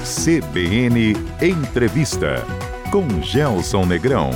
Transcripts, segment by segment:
CBN Entrevista, com Gelson Negrão.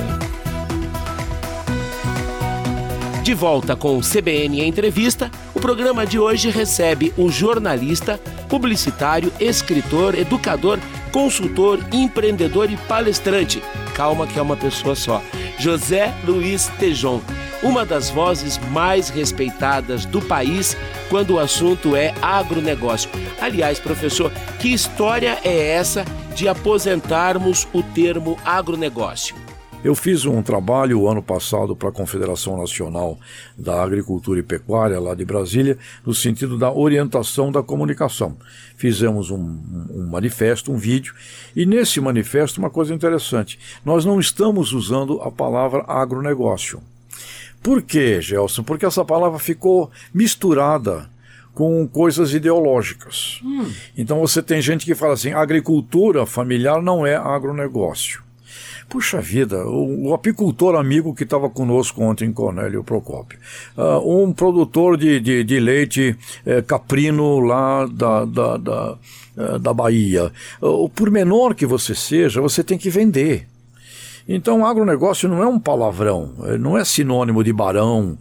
De volta com o CBN Entrevista, o programa de hoje recebe o jornalista, publicitário, escritor, educador, consultor, empreendedor e palestrante. Calma que é uma pessoa só. José Luiz Tejon, uma das vozes mais respeitadas do país quando o assunto é agronegócio. Aliás, professor, que história é essa de aposentarmos o termo agronegócio? Eu fiz um trabalho ano passado para a Confederação Nacional da Agricultura e Pecuária, lá de Brasília, no sentido da orientação da comunicação. Fizemos um manifesto, um vídeo, e nesse manifesto uma coisa interessante, nós não estamos usando a palavra agronegócio. Por quê, Gelson? Porque essa palavra ficou misturada com coisas ideológicas. Então você tem gente que fala assim, agricultura familiar não é agronegócio. Puxa vida, o apicultor amigo que estava conosco ontem, Cornélio Procópio, um produtor de leite caprino lá da Bahia, por menor que você seja, você tem que vender. Então, agronegócio não é um palavrão, não é sinônimo de barão,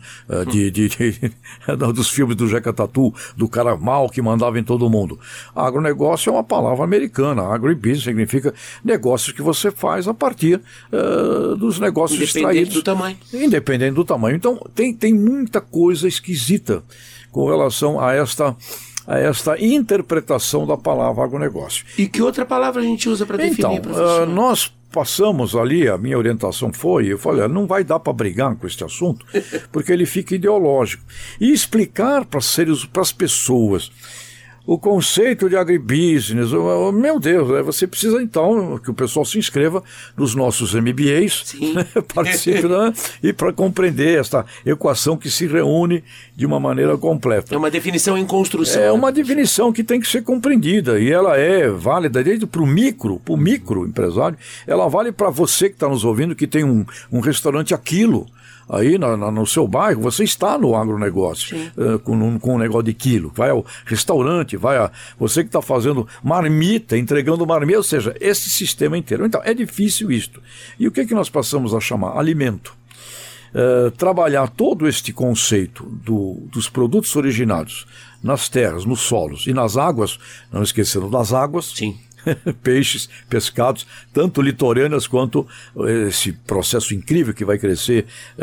dos filmes do Jeca Tatu, do cara mau que mandava em todo mundo. Agronegócio é uma palavra americana, agribusiness significa negócios que você faz a partir dos negócios extraídos. Independente do tamanho. Independente do tamanho. Então, tem muita coisa esquisita com relação a esta interpretação da palavra agronegócio. E que outra palavra a gente usa para definir, professor? Nós passamos ali, a minha orientação foi, eu falei, não vai dar para brigar com este assunto, porque ele fica ideológico. E explicar para as pessoas o conceito de agribusiness, meu Deus, você precisa então que o pessoal se inscreva nos nossos MBAs, participe, né? E para compreender esta equação que se reúne de uma maneira completa. É uma definição em construção. É uma definição que tem que ser compreendida e ela é válida desde para o micro empresário, ela vale para você que está nos ouvindo, que tem um restaurante Aquilo, aí no seu bairro, você está no agronegócio, com um negócio de quilo. Vai ao restaurante, você que está fazendo marmita, entregando marmita, ou seja, esse sistema inteiro. Então, é difícil isto. E o que nós passamos a chamar? Alimento. Trabalhar todo este conceito dos produtos originários nas terras, nos solos e nas águas, não esquecendo das águas. Sim. Peixes, pescados, tanto litorâneas quanto esse processo incrível que vai crescer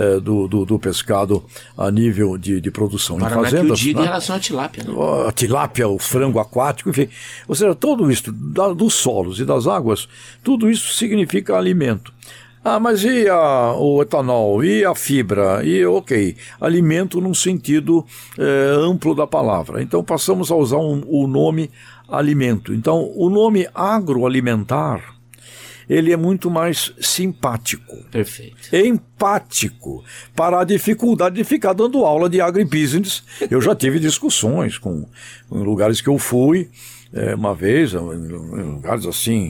do pescado a nível de produção em fazendas. Em relação à tilápia. Né? A tilápia, o frango aquático, enfim. Ou seja, tudo isso dos solos e das águas, tudo isso significa alimento. Mas e o etanol, e a fibra, alimento num sentido amplo da palavra. Então passamos a usar o nome alimento. Então o nome agroalimentar, ele é muito mais simpático. Perfeito. Empático para a dificuldade de ficar dando aula de agribusiness. Eu já tive discussões em lugares que eu fui, uma vez, em lugares assim,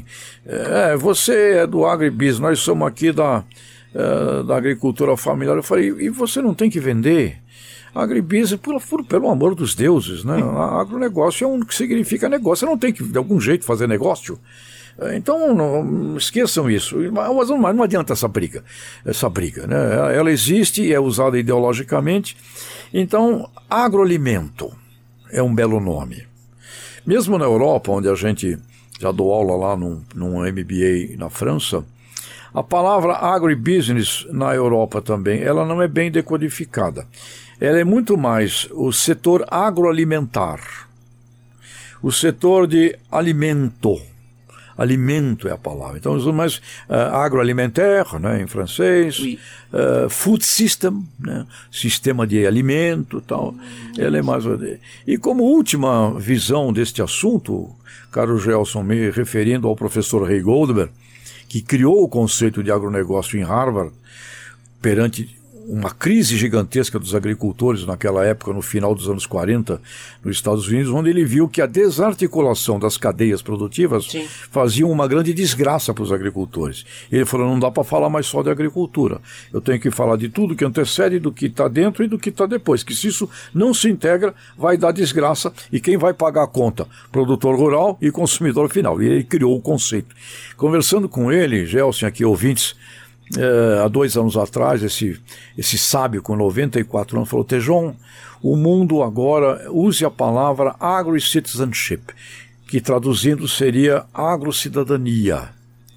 você é do agribusiness, nós somos aqui da agricultura familiar. Eu falei, e você não tem que vender? Agribusiness, pelo amor dos deuses, né? Agronegócio é um que significa negócio, você não tem que, de algum jeito, fazer negócio. Então, não esqueçam isso. Mas não adianta essa briga, né? Ela existe e é usada ideologicamente. Então, agroalimento é um belo nome. Mesmo na Europa, onde a gente já dou aula lá num MBA na França, a palavra agribusiness na Europa também, ela não é bem decodificada. Ela é muito mais o setor agroalimentar, o setor de alimento. Alimento é a palavra. Então, usamos mais agroalimentaire, né, em francês, food system, né, sistema de alimento, tal. Ela é mais. E como última visão deste assunto, caro Gelson, me referindo ao professor Ray Goldberg, que criou o conceito de agronegócio em Harvard, perante uma crise gigantesca dos agricultores naquela época, no final dos anos 40, nos Estados Unidos, onde ele viu que a desarticulação das cadeias produtivas fazia uma grande desgraça para os agricultores. Ele falou, não dá para falar mais só de agricultura, eu tenho que falar de tudo que antecede, do que está dentro e do que está depois, que se isso não se integra, vai dar desgraça, e quem vai pagar a conta? Produtor rural e consumidor final. E ele criou o conceito. Conversando com ele, Gelson, aqui ouvintes, há 2 anos atrás, esse sábio com 94 anos falou, Tejon, o mundo agora use a palavra agro-citizenship, que traduzindo seria agrocidadania.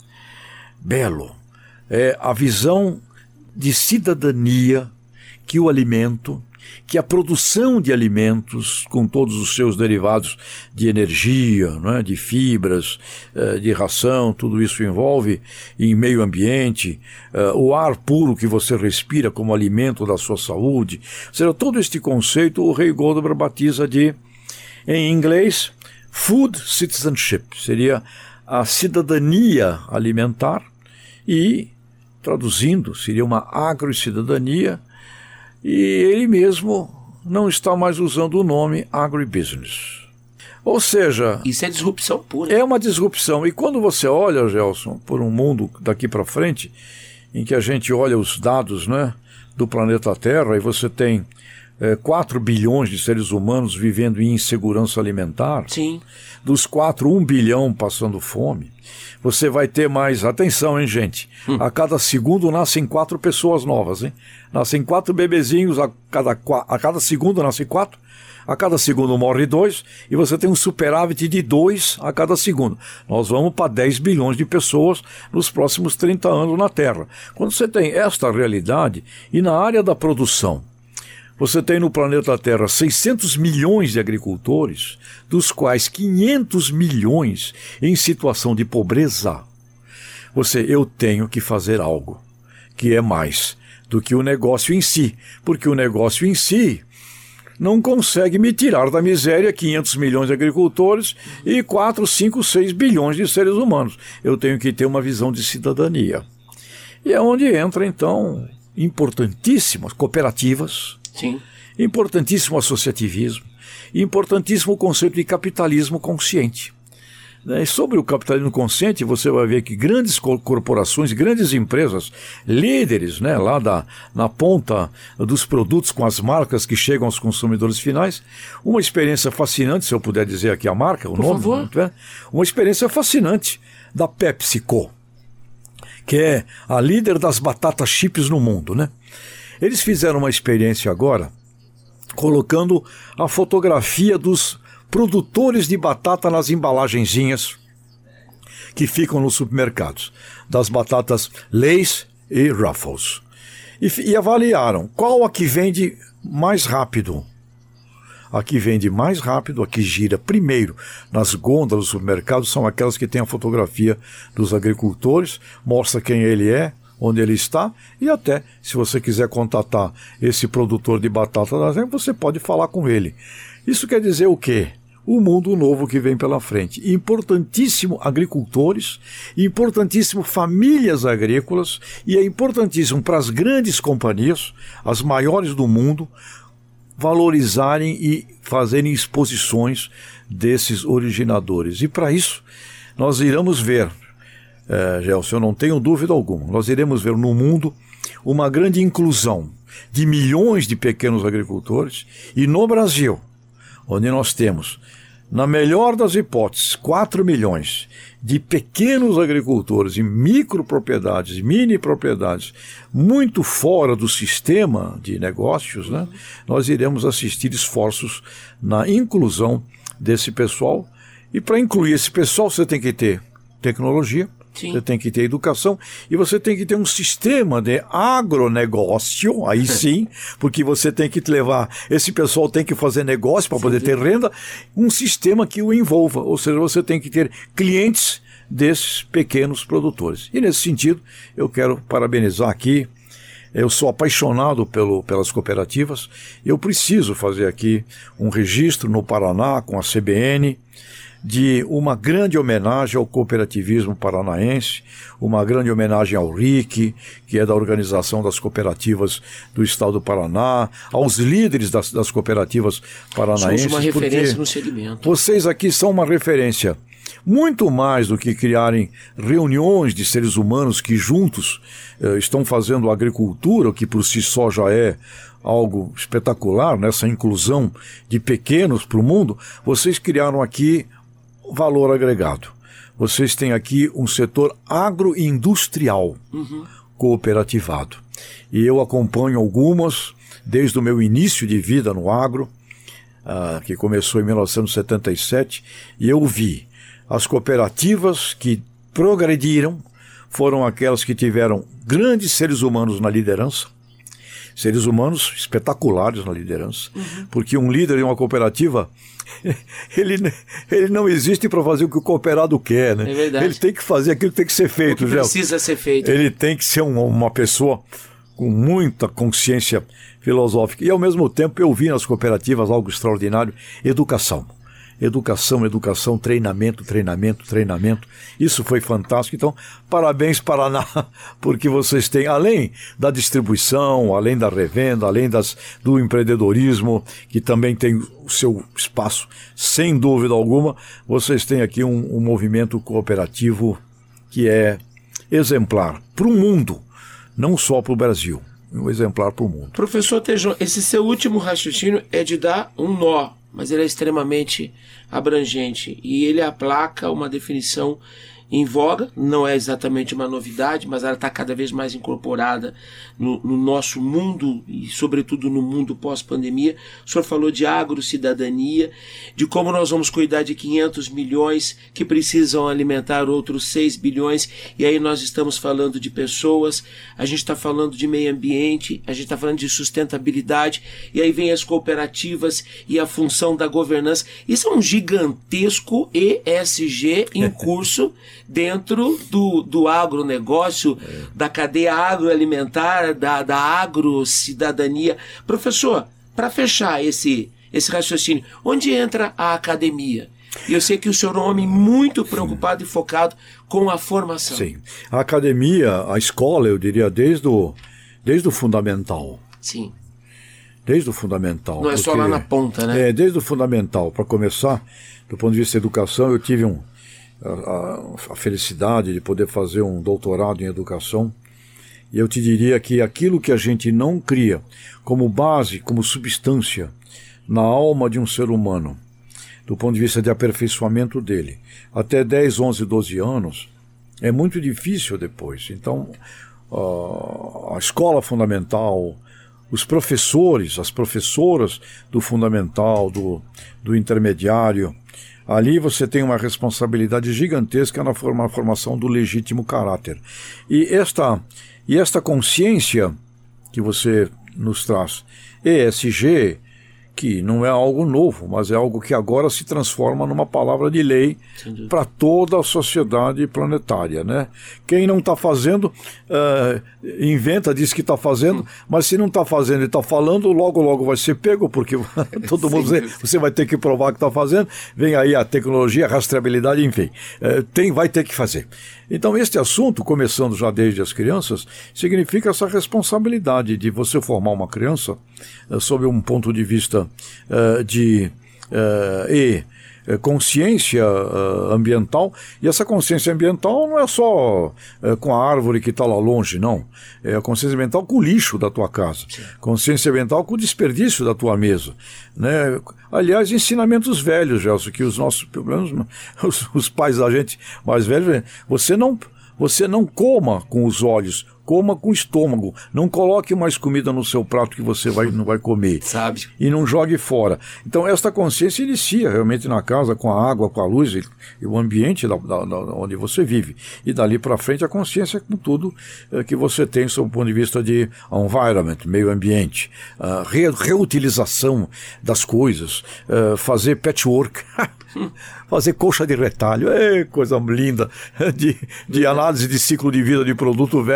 Belo. É a visão de cidadania que o alimento, que a produção de alimentos, com todos os seus derivados de energia, né, de fibras, de ração, tudo isso envolve em meio ambiente, o ar puro que você respira como alimento da sua saúde. Ou seja, todo este conceito o Ray Goldberg batiza de, em inglês, food citizenship, seria a cidadania alimentar, e, traduzindo, seria uma agrocidadania. E ele mesmo não está mais usando o nome agribusiness. Ou seja... Isso é disrupção pura. É uma disrupção. E quando você olha, Gelson, por um mundo daqui para frente, em que a gente olha os dados, né, do planeta Terra, e você tem 4 bilhões de seres humanos vivendo em insegurança alimentar. Sim. Dos 4, 1 bilhão passando fome. Você vai ter mais... Atenção, hein, gente? A cada segundo nascem 4 pessoas novas, hein? Nascem 4 bebezinhos, a cada segundo nascem 4, a cada segundo morre 2, e você tem um superávit de 2 a cada segundo. Nós vamos para 10 bilhões de pessoas nos próximos 30 anos na Terra. Quando você tem esta realidade, e na área da produção, você tem no planeta Terra 600 milhões de agricultores, dos quais 500 milhões em situação de pobreza. Eu tenho que fazer algo que é mais do que o negócio em si, porque o negócio em si não consegue me tirar da miséria 500 milhões de agricultores e 4, 5, 6 bilhões de seres humanos. Eu tenho que ter uma visão de cidadania. E é onde entra, então, importantíssimas cooperativas, sim, importantíssimo associativismo, importantíssimo o conceito de capitalismo consciente. E sobre o capitalismo consciente, você vai ver que grandes corporações, grandes empresas, líderes, né, lá na ponta dos produtos com as marcas que chegam aos consumidores finais, uma experiência fascinante, se eu puder dizer aqui a marca, o Por nome, favor. Né, uma experiência fascinante da PepsiCo, que é a líder das batatas chips no mundo, né? Eles fizeram uma experiência agora, colocando a fotografia dos produtores de batata nas embalagenzinhas que ficam nos supermercados, das batatas Lay's e Ruffles. E avaliaram qual a que vende mais rápido. A que vende mais rápido, a que gira primeiro nas gôndolas dos supermercados, são aquelas que têm a fotografia dos agricultores, mostra quem ele é, onde ele está, e até, se você quiser contatar esse produtor de batata, você pode falar com ele. Isso quer dizer o quê? O mundo novo que vem pela frente. Importantíssimo agricultores, importantíssimo famílias agrícolas, e é importantíssimo para as grandes companhias, as maiores do mundo, valorizarem e fazerem exposições desses originadores. E para isso, nós iremos ver, Gelson, eu não tenho dúvida alguma, nós iremos ver no mundo uma grande inclusão de milhões de pequenos agricultores, e no Brasil, onde nós temos, na melhor das hipóteses, 4 milhões de pequenos agricultores e micropropriedades, mini propriedades, muito fora do sistema de negócios, né? Nós iremos assistir esforços na inclusão desse pessoal. E para incluir esse pessoal, você tem que ter tecnologia, sim, você tem que ter educação, e você tem que ter um sistema de agronegócio, aí sim, porque você tem que levar, esse pessoal tem que fazer negócio para poder ter renda, um sistema que o envolva, ou seja, você tem que ter clientes desses pequenos produtores. E nesse sentido, eu quero parabenizar aqui, eu sou apaixonado pelas cooperativas, eu preciso fazer aqui um registro no Paraná com a CBN, de uma grande homenagem ao cooperativismo paranaense, uma grande homenagem ao RIC, que é da Organização das Cooperativas do Estado do Paraná, aos líderes das cooperativas paranaenses. Somos uma referência no segmento. Vocês aqui são uma referência. Muito mais do que criarem reuniões de seres humanos que juntos estão fazendo agricultura, o que por si só já é algo espetacular, nessa inclusão de pequenos para o mundo, vocês criaram aqui valor agregado. Vocês têm aqui um setor agroindustrial cooperativado. E eu acompanho algumas desde o meu início de vida no agro, que começou em 1977, e eu vi as cooperativas que progrediram foram aquelas que tiveram grandes seres humanos na liderança, seres humanos espetaculares na liderança, porque um líder em uma cooperativa, ele não existe para fazer o que o cooperado quer, né? É verdade. Ele tem que fazer aquilo que tem que ser feito. Precisa ser feito. Ele tem que ser uma pessoa com muita consciência filosófica. E, ao mesmo tempo, eu vi nas cooperativas algo extraordinário: educação. Educação, treinamento. Isso foi fantástico. Então, parabéns, Paraná, porque vocês têm, além da distribuição, além da revenda, além do empreendedorismo, que também tem o seu espaço, sem dúvida alguma, vocês têm aqui um movimento cooperativo que é exemplar para o mundo, não só para o Brasil, um exemplar para o mundo. Professor Tejon, esse seu último raciocínio é de dar um nó, mas ele é extremamente abrangente e ele aplaca uma definição em voga, não é exatamente uma novidade, mas ela está cada vez mais incorporada no nosso mundo e sobretudo no mundo pós-pandemia. O senhor falou de agrocidadania, de como nós vamos cuidar de 500 milhões que precisam alimentar outros 6 bilhões, e aí nós estamos falando de pessoas, a gente está falando de meio ambiente, a gente está falando de sustentabilidade, e aí vem as cooperativas e a função da governança. Isso é um gigantesco ESG em curso dentro do agronegócio, da cadeia agroalimentar, da agrocidadania. Professor, para fechar esse raciocínio, onde entra a academia? E eu sei que o senhor é um homem muito preocupado e focado com a formação. Sim. A academia, a escola, eu diria, desde o fundamental. Sim. Desde o fundamental. Não é só lá na ponta, né? Desde o fundamental. Para começar, do ponto de vista da educação, eu tive a felicidade de poder fazer um doutorado em educação, e eu te diria que aquilo que a gente não cria como base, como substância na alma de um ser humano, do ponto de vista de aperfeiçoamento dele, até 10, 11, 12 anos, é muito difícil depois. Então, a escola fundamental, os professores, as professoras do fundamental, do intermediário, ali você tem uma responsabilidade gigantesca na formação do legítimo caráter. E esta consciência que você nos traz, ESG, que não é algo novo, mas é algo que agora se transforma numa palavra de lei para toda a sociedade planetária, né? Quem não está fazendo, inventa, diz que está fazendo, mas se não está fazendo e está falando, logo vai ser pego, porque todo mundo você vai ter que provar que está fazendo, vem aí a tecnologia, a rastreabilidade, enfim, vai ter que fazer. Então, este assunto, começando já desde as crianças, significa essa responsabilidade de você formar uma criança sob um ponto de vista de consciência ambiental, e essa consciência ambiental não é só com a árvore que está lá longe, não. É a consciência ambiental com o lixo da tua casa, consciência ambiental com o desperdício da tua mesa, né? Aliás, ensinamentos velhos, Gelson, que os nossos, pelo menos os pais da gente mais velhos, você não coma com os olhos, coma com o estômago. Não coloque mais comida no seu prato que você não vai comer. Sabe? E não jogue fora. Então, esta consciência inicia realmente na casa, com a água, com a luz e o ambiente onde você vive. E dali para frente, a consciência com tudo que você tem sob o ponto de vista de environment, meio ambiente, reutilização das coisas, fazer patchwork, fazer colcha de retalho, coisa linda, de análise de ciclo de vida de produto velho, né?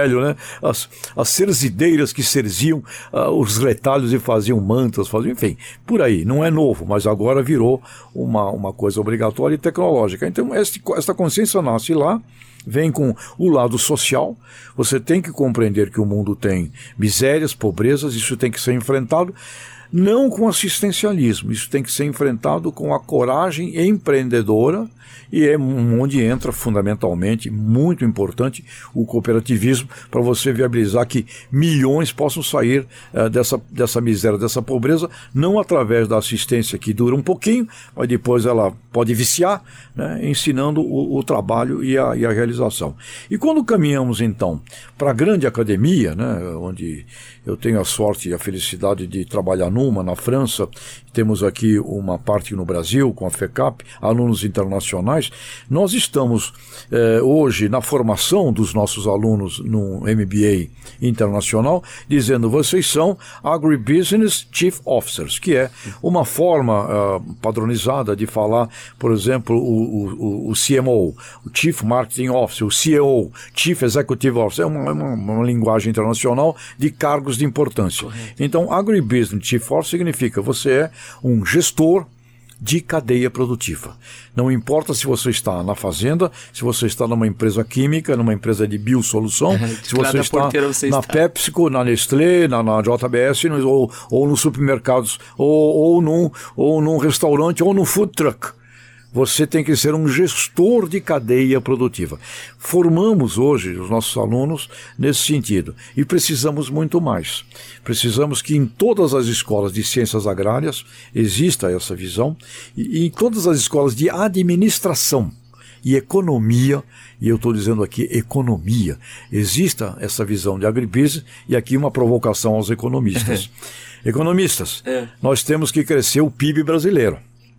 as cerzideiras que cerziam os retalhos e faziam mantas, enfim, por aí. Não é novo, mas agora virou uma coisa obrigatória e tecnológica. Então, esta consciência nasce lá, vem com o lado social. Você tem que compreender que o mundo tem misérias, pobrezas, isso tem que ser enfrentado. Não com assistencialismo, isso tem que ser enfrentado com a coragem empreendedora, e é onde entra fundamentalmente, muito importante, o cooperativismo, para você viabilizar que milhões possam sair dessa miséria, dessa pobreza, não através da assistência que dura um pouquinho, mas depois ela pode viciar, né, ensinando o trabalho e a realização. E quando caminhamos então para a grande academia, né, onde eu tenho a sorte e a felicidade de trabalhar na França, temos aqui uma parte no Brasil, com a FECAP, alunos internacionais. Nós estamos hoje na formação dos nossos alunos no MBA internacional, dizendo: vocês são Agribusiness Chief Officers, que é uma forma padronizada de falar, por exemplo, o CMO, o Chief Marketing Officer, o CEO, Chief Executive Officer, é uma linguagem internacional de cargos de importância. Correto. Então, Agribusiness Chief Officer significa você é um gestor de cadeia produtiva. Não importa se você está na fazenda, se você está numa empresa química, numa empresa de biosolução, se você está na PepsiCo, na Nestlé, na JBS, ou nos supermercados, ou num restaurante, ou no food truck. Você tem que ser um gestor de cadeia produtiva. Formamos hoje os nossos alunos nesse sentido e precisamos muito mais. Precisamos que em todas as escolas de ciências agrárias exista essa visão e em todas as escolas de administração e economia, e eu estou dizendo aqui economia, exista essa visão de agribusiness, e aqui uma provocação aos economistas. Economistas, nós temos que crescer o PIB brasileiro.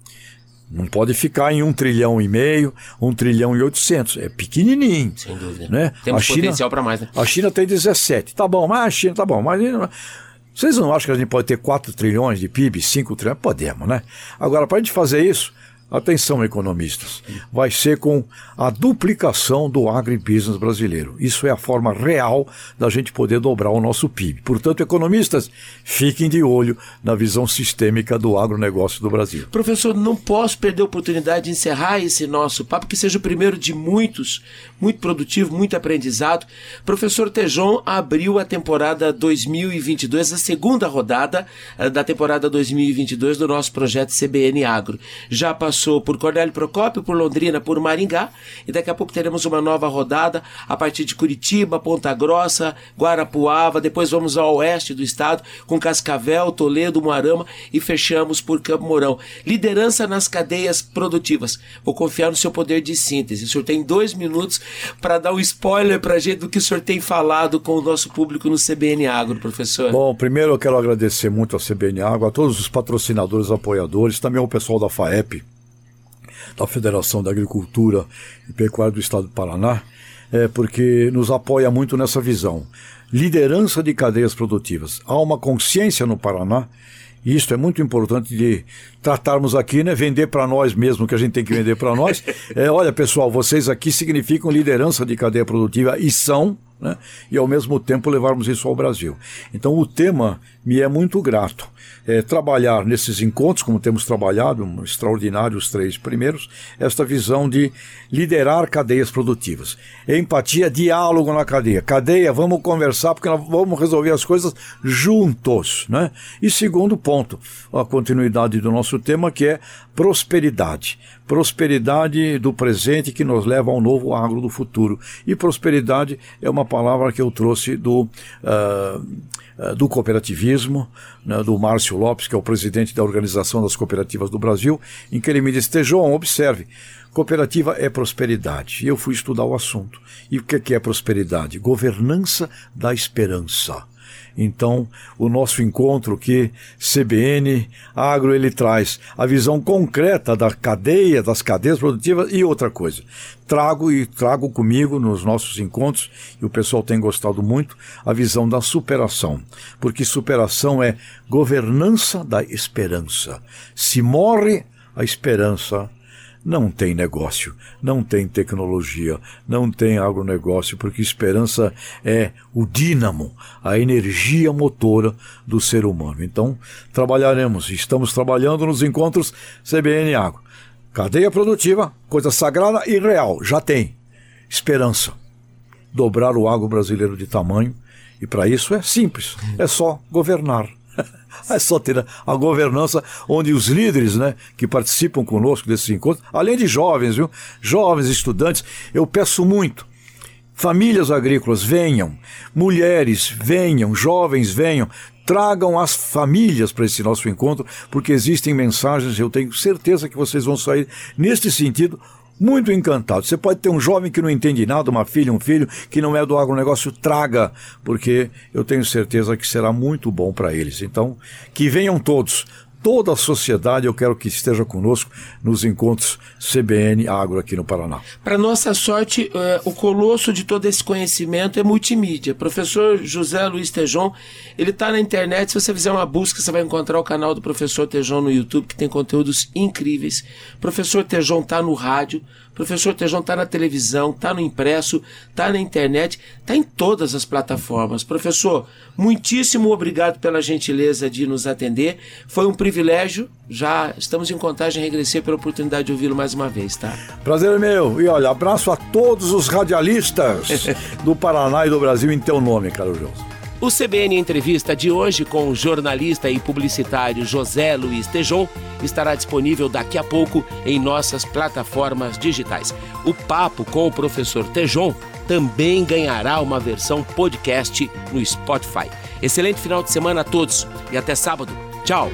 Não pode ficar em 1,5 trilhão, 1,8 trilhão, é pequenininho. Sem dúvida. Né? Temos potencial para mais, né? A China tem 17, tá bom, mas a China tá bom, mas vocês não acham que a gente pode ter 4 trilhões de PIB, 5 trilhões? Podemos, né? Agora, para a gente fazer isso, atenção, economistas, vai ser com a duplicação do agribusiness brasileiro. Isso é a forma real da gente poder dobrar o nosso PIB. Portanto, economistas, fiquem de olho na visão sistêmica do agronegócio do Brasil. Professor, não posso perder a oportunidade de encerrar esse nosso papo, que seja o primeiro de muitos, muito produtivo, muito aprendizado. Professor Tejon abriu a temporada 2022, a segunda rodada da temporada 2022 do nosso projeto CBN Agro. Já passou por Cornélio Procópio, por Londrina, por Maringá, e daqui a pouco teremos uma nova rodada a partir de Curitiba, Ponta Grossa, Guarapuava, depois vamos ao oeste do estado com Cascavel, Toledo, Moarama e fechamos por Campo Mourão. Liderança nas cadeias produtivas. Vou confiar no seu poder de síntese. O senhor tem 2 minutos para dar um spoiler para a gente do que o senhor tem falado com o nosso público no CBN Agro, professor. Bom, primeiro eu quero agradecer muito a CBN Agro, a todos os patrocinadores, apoiadores, também ao pessoal da FAEP, da Federação da Agricultura e Pecuária do Estado do Paraná, porque nos apoia muito nessa visão. Liderança de cadeias produtivas. Há uma consciência no Paraná, e isso é muito importante de tratarmos aqui, né? Vender para nós mesmo, que a gente tem que vender para nós. Olha, pessoal, vocês aqui significam liderança de cadeia produtiva, e são, né? E ao mesmo tempo levarmos isso ao Brasil. Então o tema me é muito grato. Trabalhar nesses encontros, como temos trabalhado, extraordinário os 3 primeiros, esta visão de liderar cadeias produtivas. Empatia, diálogo na cadeia. Cadeia, vamos conversar, porque nós vamos resolver as coisas juntos, né? E segundo ponto, a continuidade do nosso tema, que é prosperidade. Prosperidade do presente que nos leva ao novo agro do futuro. E prosperidade é uma palavra que eu trouxe do cooperativismo, né, do Márcio Lopes, que é o presidente da Organização das Cooperativas do Brasil, em que ele me disse: Tejon, observe, cooperativa é prosperidade. E eu fui estudar o assunto. E o que é prosperidade? Governança da esperança. Então, o nosso encontro que CBN Agro, ele traz a visão concreta da cadeia, das cadeias produtivas. E outra coisa, trago comigo nos nossos encontros, e o pessoal tem gostado muito, a visão da superação. Porque superação é governança da esperança. Se morre a esperança, não tem negócio, não tem tecnologia, não tem agronegócio, porque esperança é o dínamo, a energia motora do ser humano. Então, estamos trabalhando nos encontros CBN Agro. Cadeia produtiva, coisa sagrada e real, já tem. Esperança. Dobrar o agro brasileiro de tamanho, e para isso é simples, é só governar. É só ter a governança onde os líderes, né, que participam conosco desses encontros, além de jovens, viu? Jovens, estudantes, eu peço muito. Famílias agrícolas venham, mulheres venham, jovens venham, tragam as famílias para esse nosso encontro, porque existem mensagens, eu tenho certeza que vocês vão sair neste sentido muito encantado. Você pode ter um jovem que não entende nada, uma filha, um filho que não é do agronegócio, traga, porque eu tenho certeza que será muito bom para eles. Então, que venham todos, toda a sociedade, eu quero que esteja conosco nos encontros CBN Agro aqui no Paraná. Para nossa sorte, o colosso de todo esse conhecimento é multimídia. Professor José Luiz Tejon, ele está na internet, se você fizer uma busca, você vai encontrar o canal do Professor Tejon no YouTube, que tem conteúdos incríveis. Professor Tejon está no rádio, Professor Tejon está na televisão, está no impresso, está na internet, está em todas as plataformas. Professor, muitíssimo obrigado pela gentileza de nos atender. Foi um privilégio, já estamos em contagem regressiva pela oportunidade de ouvi-lo mais uma vez, tá? Prazer é meu. E olha, abraço a todos os radialistas do Paraná e do Brasil em teu nome, caro João. O CBN Entrevista de hoje com o jornalista e publicitário José Luiz Tejon estará disponível daqui a pouco em nossas plataformas digitais. O papo com o professor Tejon também ganhará uma versão podcast no Spotify. Excelente final de semana a todos e até sábado. Tchau!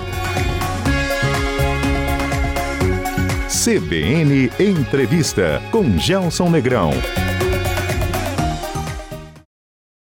CBN Entrevista com Gelson Negrão.